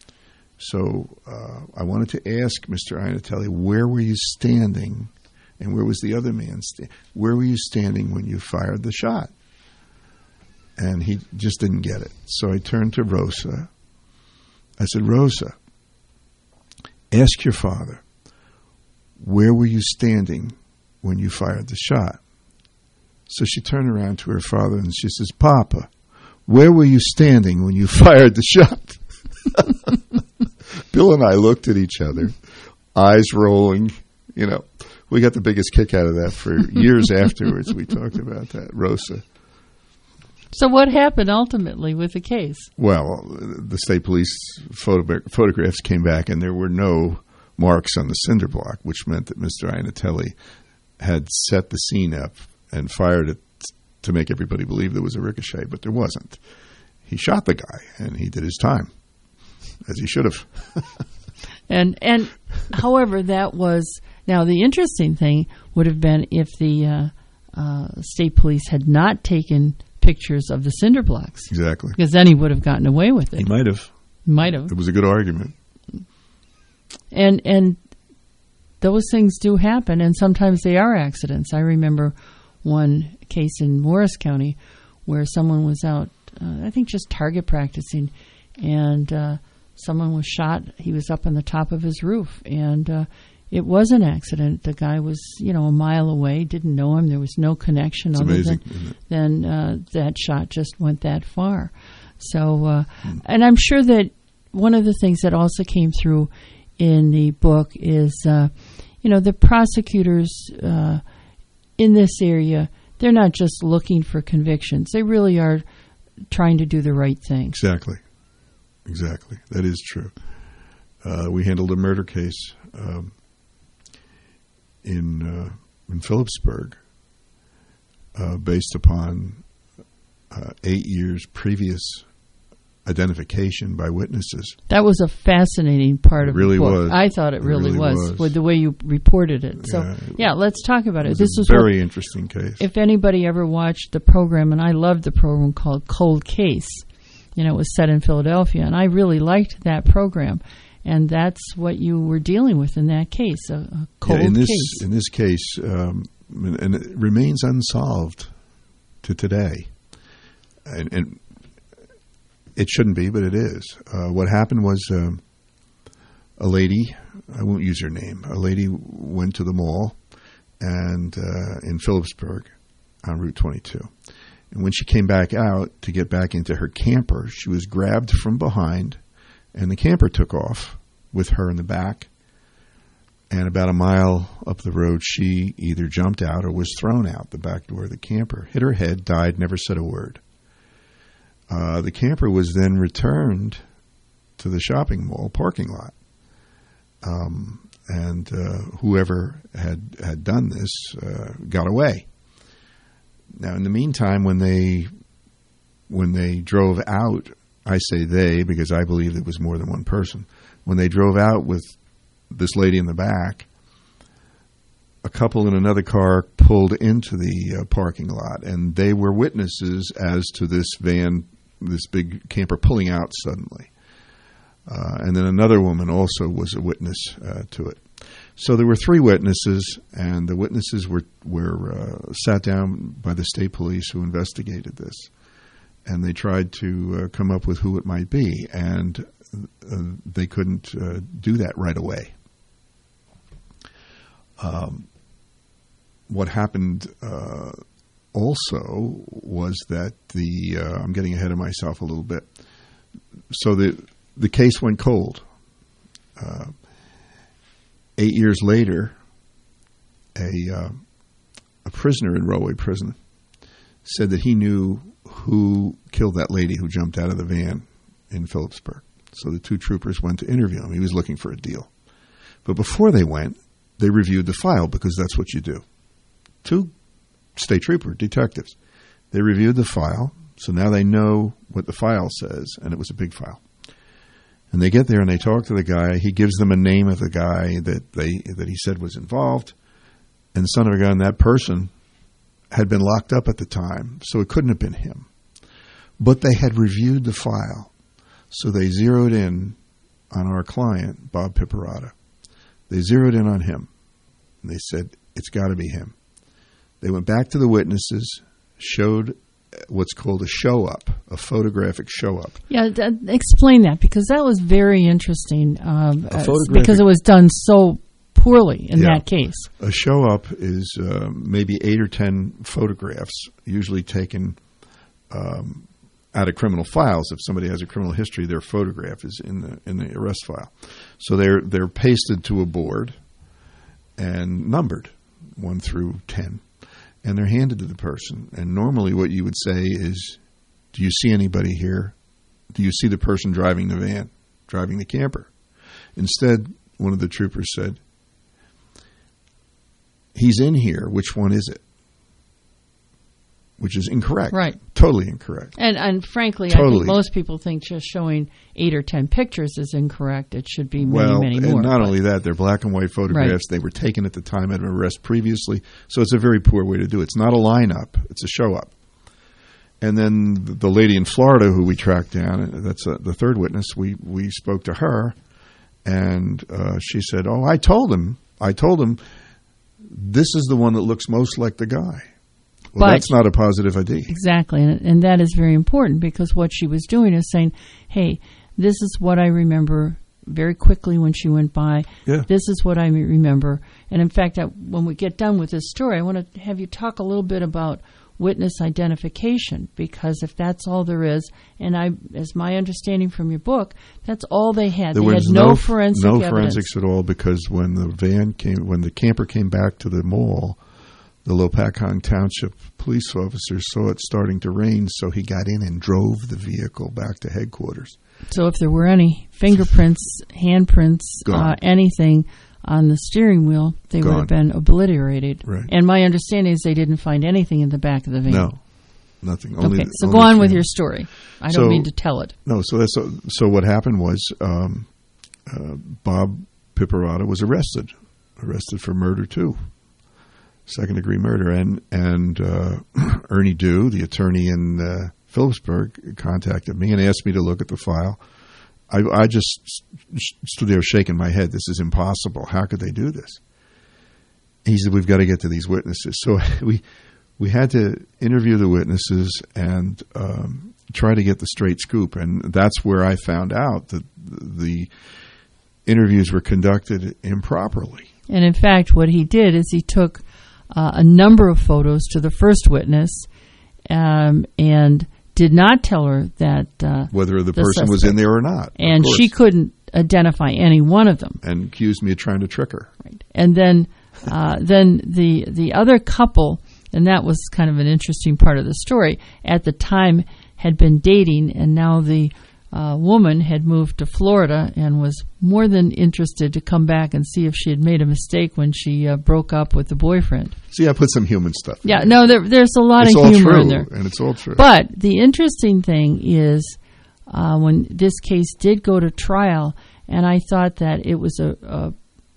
So uh, I wanted to ask Mister Inatelli, where were you standing, and where was the other man standing? Where were you standing when you fired the shot? And he just didn't get it. So I turned to Rosa. I said, Rosa, ask your father, where were you standing when you fired the shot? So she turned around to her father and she says, Papa, where were you standing when you fired the shot? Bill and I looked at each other, eyes rolling. You know, we got the biggest kick out of that for years afterwards. We talked about that, Rosa. So what happened ultimately with the case? Well, the state police photogra- photographs came back, and there were no marks on the cinder block, which meant that Mister Inatelli had set the scene up and fired it to make everybody believe there was a ricochet, but there wasn't. He shot the guy, and he did his time, as he should have. and and however, that was now the interesting thing would have been if the uh, uh, state police had not taken pictures of the cinder blocks. Exactly. Because then he would have gotten away with it. He might have. He might have. It was a good argument. And and those things do happen, and sometimes they are accidents. I remember one case in Morris County where someone was out, uh, I think just target practicing, and uh, someone was shot. He was up on the top of his roof, and uh, it was an accident. The guy was, you know, a mile away, didn't know him. There was no connection it's other amazing, than, than uh, that shot just went that far. So, uh, hmm. and I'm sure that one of the things that also came through in the book is, uh, you know, the prosecutors uh, in this area, they're not just looking for convictions. They really are trying to do the right thing. Exactly. Exactly. That is true. Uh, we handled a murder case um, in uh, in Phillipsburg uh, based upon uh, eight years previous identification by witnesses. That was a fascinating part it of really the book. Was. I thought it, it really, really was, was with the way you reported it. So, yeah, yeah let's talk about it. it was this a is very what, interesting case. If anybody ever watched the program, and I loved the program called Cold Case, you know, it was set in Philadelphia, and I really liked that program. And that's what you were dealing with in that case, a, a cold yeah, in this, case. In this case, um, and it remains unsolved to today. And, and it shouldn't be, but it is. Uh, what happened was um, a lady, I won't use her name, a lady went to the mall and uh, in Phillipsburg on Route twenty-two. And when she came back out to get back into her camper, she was grabbed from behind, and the camper took off with her in the back. And about a mile up the road, she either jumped out or was thrown out the back door of the camper, hit her head, died, never said a word. Uh, the camper was then returned to the shopping mall parking lot. Um, and uh, whoever had, had done this uh, got away. Now, in the meantime, when they when they drove out, I say they because I believe it was more than one person. When they drove out with this lady in the back, a couple in another car pulled into the uh, parking lot, and they were witnesses as to this van, this big camper pulling out suddenly. Uh, and then another woman also was a witness uh, to it. So there were three witnesses, and the witnesses were, were uh, sat down by the state police who investigated this. And they tried to uh, come up with who it might be, and uh, they couldn't uh, do that right away. Um, what happened uh, also was that the uh, I'm getting ahead of myself a little bit. So the the case went cold. Uh, eight years later, a uh, a prisoner in Rolway Prison said that he knew who killed that lady who jumped out of the van in Phillipsburg. So the two troopers went to interview him. He was looking for a deal. But before they went, they reviewed the file because that's what you do. Two state trooper detectives. They reviewed the file, so now they know what the file says, and it was a big file. And they get there and they talk to the guy. He gives them a name of the guy that they that he said was involved. And son of a gun, that person had been locked up at the time, so it couldn't have been him. But they had reviewed the file, so they zeroed in on our client, Bob Piperata. They zeroed in on him, and they said, it's got to be him. They went back to the witnesses, showed what's called a show-up, a photographic show-up. Yeah, d- explain that, because that was very interesting, um, uh, because it was done so poorly in yeah. that case. A show-up is uh, maybe eight or ten photographs, usually taken um, out of criminal files. If somebody has a criminal history, their photograph is in the in the arrest file. So they're they're pasted to a board and numbered one through ten, and they're handed to the person. And normally, what you would say is, "Do you see anybody here? Do you see the person driving the van, driving the camper?" Instead, one of the troopers said, "He's in here. Which one is it?" Which is incorrect. Right. Totally incorrect. And and frankly, totally. I think most people think just showing eight or ten pictures is incorrect. It should be many, well, many more. And not but. only that, they're black and white photographs. Right. They were taken at the time of arrest previously. So it's a very poor way to do it. It's not a lineup. It's a show-up. And then the lady in Florida who we tracked down, that's uh, the third witness, we, we spoke to her, and uh, she said, oh, I told him, I told him, this is the one that looks most like the guy. Well, but, that's not a positive I D. Exactly, and, and that is very important, because what she was doing is saying, hey, this is what I remember very quickly when she went by. Yeah. This is what I remember. And in fact, I, when we get done with this story, I want to have you talk a little bit about witness identification, because if that's all there is, and I, as my understanding from your book, that's all they had. There they was had no, no forensic no evidence. forensics at all, because when the van came, when the camper came back to the mall, the Lopakong Township police officer saw it starting to rain, so he got in and drove the vehicle back to headquarters. So if there were any fingerprints, handprints, uh, anything on the steering wheel, they Gone. would have been obliterated. Right. And my understanding is they didn't find anything in the back of the van. No, nothing. Only, okay, so only go on with film. your story. I so, don't mean to tell it. No, so that's so, so what happened was um, uh, Bob Piperata was arrested, arrested for murder too, second degree murder, and and uh, Ernie Dew, the attorney in uh, Phillipsburg, contacted me and asked me to look at the file. I, I just stood there shaking my head. This is impossible. How could they do this? He said, we've got to get to these witnesses. So we we had to interview the witnesses and um, try to get the straight scoop. And that's where I found out that the interviews were conducted improperly. And in fact, what he did is he took uh, a number of photos to the first witness um, and did not tell her that uh, whether the, the person suspect, was in there or not. And she couldn't identify any one of them. And accused me of trying to trick her. Right. And then uh, then the the other couple, and that was kind of an interesting part of the story, at the time had been dating, and now the uh, woman had moved to Florida and was more than interested to come back and see if she had made a mistake when she uh, broke up with the boyfriend. See, I put some human stuff in Yeah, there. no, there, there's a lot it's of all humor true, in there. And it's all true. But the interesting thing is uh, when this case did go to trial, and I thought that it was a, a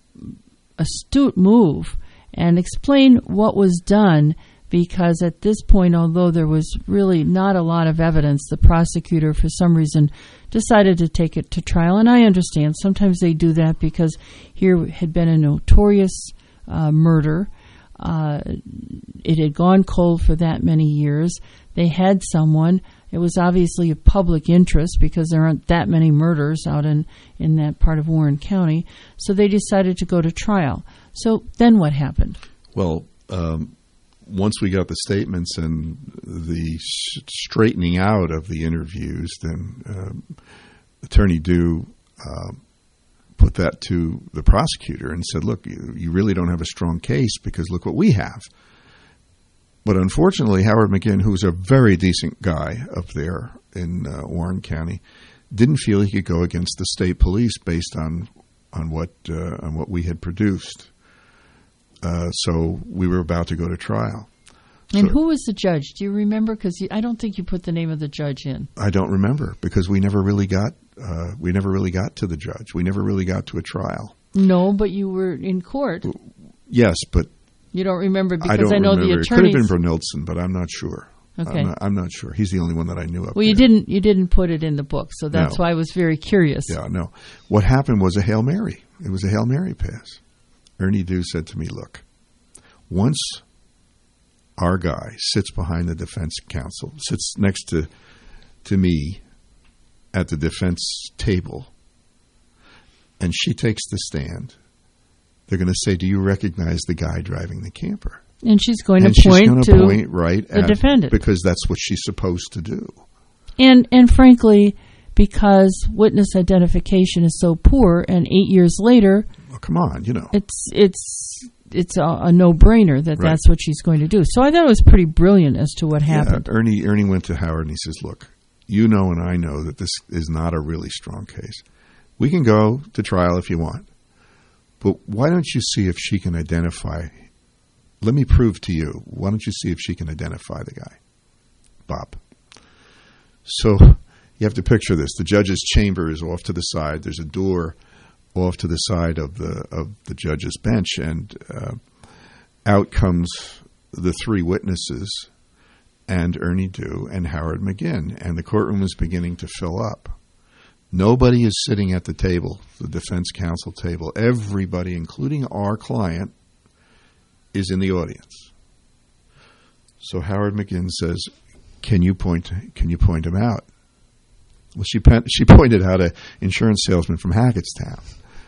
astute move, and explain what was done, because at this point, although there was really not a lot of evidence, the prosecutor, for some reason, decided to take it to trial. And I understand. Sometimes they do that because here had been a notorious uh, murder. Uh, it had gone cold for that many years. They had someone. It was obviously of public interest because there aren't that many murders out in, in that part of Warren County. So they decided to go to trial. So then what happened? Well, um, once we got the statements and the sh- straightening out of the interviews, then um, Attorney Dew uh, put that to the prosecutor and said, look, you, you really don't have a strong case because look what we have. But unfortunately, Howard McGinn, who's a very decent guy up there in uh, Warren County, didn't feel he could go against the state police based on on what uh, on what we had produced. Uh, so we were about to go to trial. And so, who was the judge? Do you remember? Because I don't think you put the name of the judge in. I don't remember because we never really got uh, we never really got to the judge. We never really got to a trial. No, but you were in court. Yes, but you don't remember because I, don't I know remember. the attorneys. It could have been Brunildson, but I'm not sure. Okay, I'm not, I'm not sure. He's the only one that I knew up Well, there. you didn't you didn't put it in the book, so that's No. why I was very curious. Yeah, no. What happened was a Hail Mary. It was a Hail Mary pass. Ernie Dew said to me, look, once our guy sits behind the defense counsel, sits next to to me at the defense table, and she takes the stand, they're going to say, do you recognize the guy driving the camper? And she's going and to she's point going to point right the at, defendant. because that's what she's supposed to do. And and frankly, because witness identification is so poor, and eight years later, Well, come on, you know. it's it's it's a, a no-brainer that Right. that's what she's going to do. So I thought it was pretty brilliant as to what happened. Yeah, Ernie Ernie went to Howard and he says, look, you know and I know that this is not a really strong case. We can go to trial if you want, but why don't you see if she can identify, let me prove to you, why don't you see if she can identify the guy, Bob. So you have to picture this. The judge's chamber is off to the side. There's a door off to the side of the of the judge's bench, and uh, out comes the three witnesses, and Ernie Dew and Howard McGinn, and the courtroom was beginning to fill up. Nobody is sitting at the table, the defense counsel table. Everybody, including our client, is in the audience. So Howard McGinn says, "Can you point? Can you point him out?" Well, she she pointed out an insurance salesman from Hackettstown,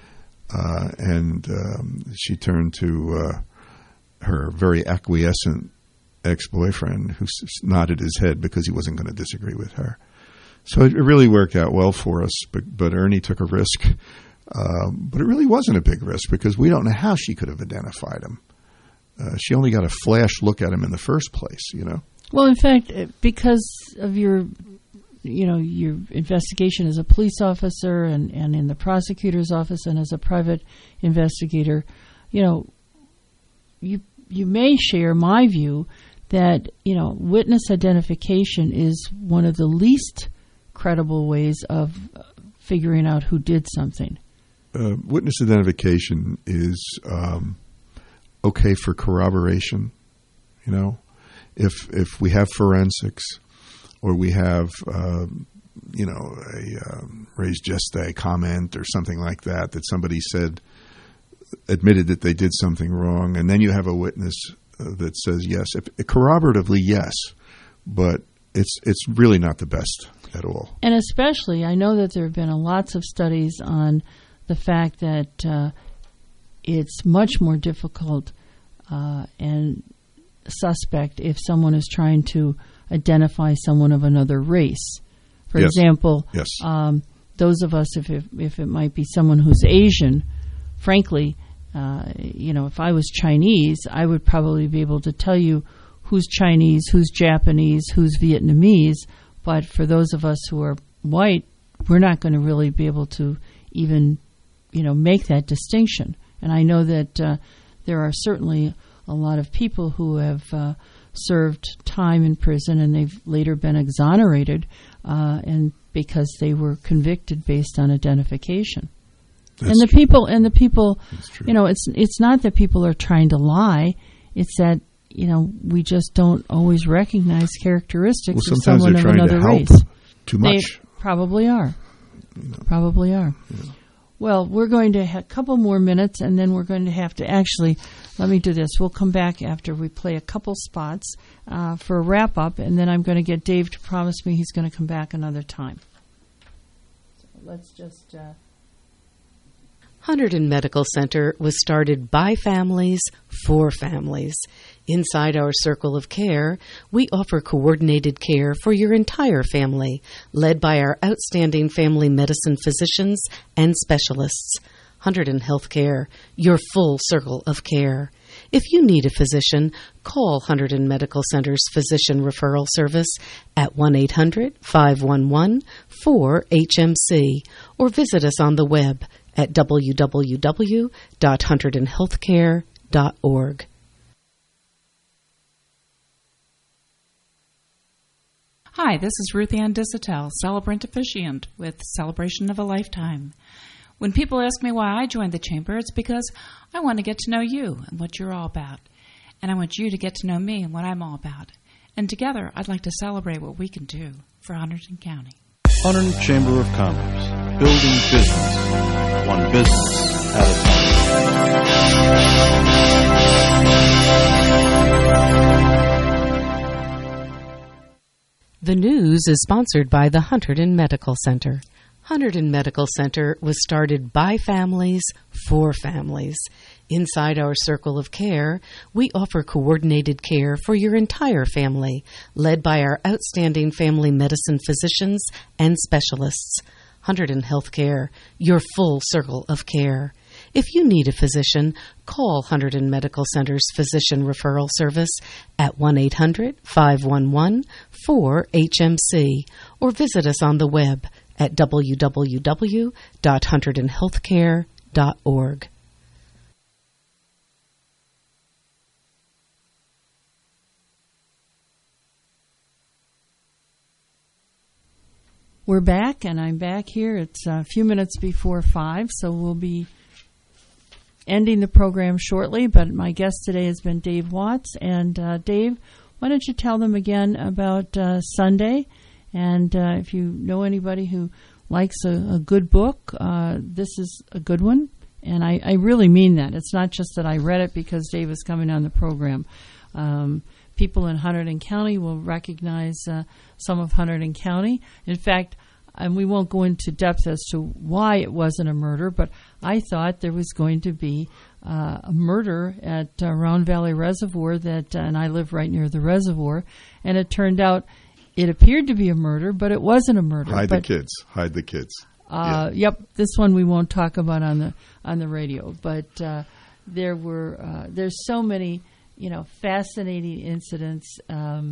uh, and um, she turned to uh, her very acquiescent ex-boyfriend, who nodded his head because he wasn't going to disagree with her. So it really worked out well for us, but, but Ernie took a risk. Um, but it really wasn't a big risk because we don't know how she could have identified him. Uh, she only got a flash look at him in the first place, you know. Well, in fact, because of your, you know, your investigation as a police officer and, and in the prosecutor's office and as a private investigator, you know, you you may share my view that, you know, witness identification is one of the least credible ways of figuring out who did something. Uh, witness identification is um, okay for corroboration. You know, if if we have forensics or we have uh, you know a um, res geste comment or something like that that somebody said admitted that they did something wrong, and then you have a witness uh, that says yes. If, corroboratively, yes, but it's it's really not the best at all. And especially, I know that there have been lots of studies on the fact that uh, it's much more difficult uh, and suspect if someone is trying to identify someone of another race. For yes. example, yes. Um, those of us, if it, if it might be someone who's Asian, frankly, uh, you know, if I was Chinese, I would probably be able to tell you who's Chinese, who's Japanese, who's Vietnamese. But for those of us who are white, we're not going to really be able to even, you know, make that distinction. And I know that uh, there are certainly a lot of people who have uh, served time in prison and they've later been exonerated, uh, and because they were convicted based on identification. That's and the true. people, and the people, you know, it's it's not that people are trying to lie; it's that, you know, we just don't always recognize characteristics well, of someone of another race. Too much. They probably are. You know. Probably are. Yeah. Well, we're going to have a couple more minutes, and then we're going to have to actually, let me do this. We'll come back after we play a couple spots uh, for a wrap-up, and then I'm going to get Dave to promise me he's going to come back another time. So let's just... Uh Hunterdon Medical Center was started by families for families. Inside our circle of care, we offer coordinated care for your entire family, led by our outstanding family medicine physicians and specialists. Hunterdon Healthcare, your full circle of care. If you need a physician, call Hunterdon Medical Center's Physician Referral Service at one eight hundred, five one one, four H M C or visit us on the web at w w w dot hunterdon healthcare dot org. Hi, this is Ruth Ann Disotell, celebrant officiant with Celebration of a Lifetime. When people ask me why I joined the Chamber, it's because I want to get to know you and what you're all about. And I want you to get to know me and what I'm all about. And together, I'd like to celebrate what we can do for Hunterdon County. Hunterdon Chamber of Commerce, building business, one business at a time. The news is sponsored by the Hunterdon Medical Center. Hunterdon Medical Center was started by families for families. Inside our circle of care, we offer coordinated care for your entire family, led by our outstanding family medicine physicians and specialists. Hunterdon Healthcare, your full circle of care. If you need a physician, call Hunterdon Medical Center's Physician Referral Service at one eight hundred, five one one, four H M C or visit us on the web at w w w dot hunterdon healthcare dot org. We're back, and I'm back here. It's a few minutes before five, so we'll be ending the program shortly, but my guest today has been Dave Watts. And uh, Dave, why don't you tell them again about uh, Sunday? And uh, if you know anybody who likes a, a good book, uh, this is a good one. And I, I really mean that. It's not just that I read it because Dave is coming on the program. Um, people in Hunterdon County will recognize uh, some of Hunterdon County. In fact, and we won't go into depth as to why it wasn't a murder, but I thought there was going to be uh, a murder at uh, Round Valley Reservoir, that, uh, and I live right near the reservoir, and it turned out it appeared to be a murder, but it wasn't a murder. Hide but, the kids. Hide the kids. Uh, yeah. Yep, this one we won't talk about on the on the radio, but uh, there were uh, there's so many, you know, fascinating incidents. Um,